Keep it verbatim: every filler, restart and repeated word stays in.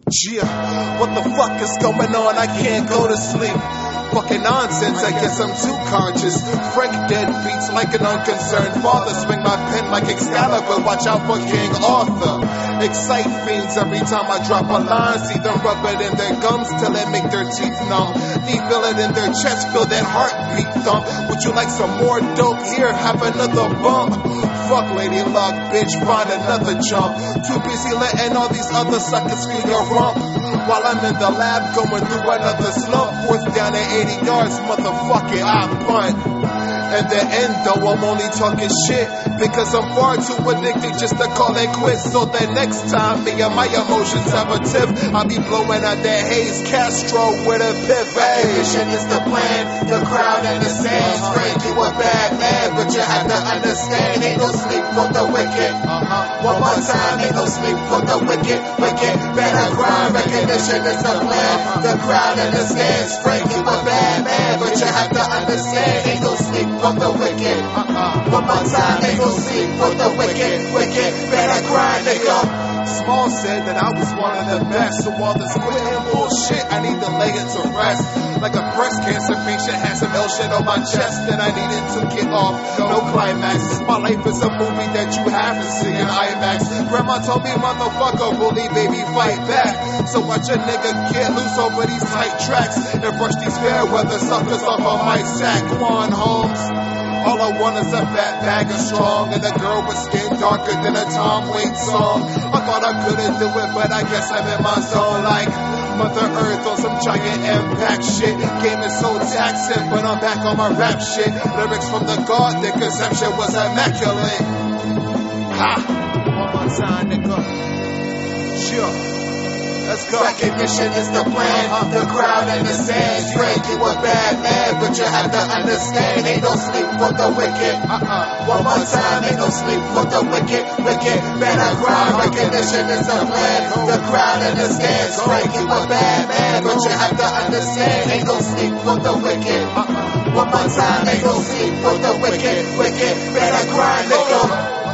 Yeah, what the fuck is going on? I can't go to sleep. Fucking nonsense, I guess I'm too conscious. Frank dead beats like an unconcerned father. Swing my pen like Excalibur, watch out for King Arthur. Excite fiends every time I drop a line. See them rub it in their gums till it make their teeth numb. They feel it in their chest, feel that heartbeat thump. Would you like some more dope? Here, have another bump. Fuck Lady Luck, bitch, find another jump. Too busy letting all these other suckers feel your rump. While I'm in the lab going through another slump. Fourth down at eighty yards, motherfucker, I punt. At the end though, I'm only talking shit because I'm far too addicted just to call it quits. So that next time me and my emotions have a tip, I'll be blowing out that haze Castro with a piff. Recognition is the plan, the crowd understands. Frank, you a bad man, but you have to understand, ain't no sleep for the wicked. Uh-huh. One more time, ain't no sleep for the wicked. Wicked, better grind, recognition is the plan. The crowd understands. Frank, you a bad man, but you have to understand, ain't no sleep for the wicked. Uh-uh. One more time, ain't no sleep for the wicked. Wicked, better grind, nigga. Small said that I was one of the best, so all this quitting bullshit, I need to lay it to rest. Like a breast cancer patient had some ill shit on my chest that I needed to get off. No climax. My life is a movie that you have to see in IMAX. Grandma told me, motherfucker, bully baby, fight back. So watch a nigga get loose over these tight tracks and brush these fair weather suckers off of my sack. Come on, Holmes. All I want is a fat bag of strong and a girl with skin darker than a Tom Waits song. I thought I couldn't do it, but I guess I'm in my zone like Mother Earth on some giant impact shit. Game is so taxing, but I'm back on my rap shit. Lyrics from the God, their conception was immaculate. Ha! One more time, nigga. Sure. Let's go. Recognition is the plan, uh-huh. The crowd understands. Frank, you a bad man, but you have to understand, ain't no sleep for the wicked. Uh-uh. One more time, ain't no sleep for the wicked. Wicked, better grind. Recognition is the plan, the crowd understands. Frank, you a bad man, but you have to understand, ain't no sleep for the wicked. Uh-uh. One more time, ain't no sleep for the wicked. Wicked, better grind, nigga.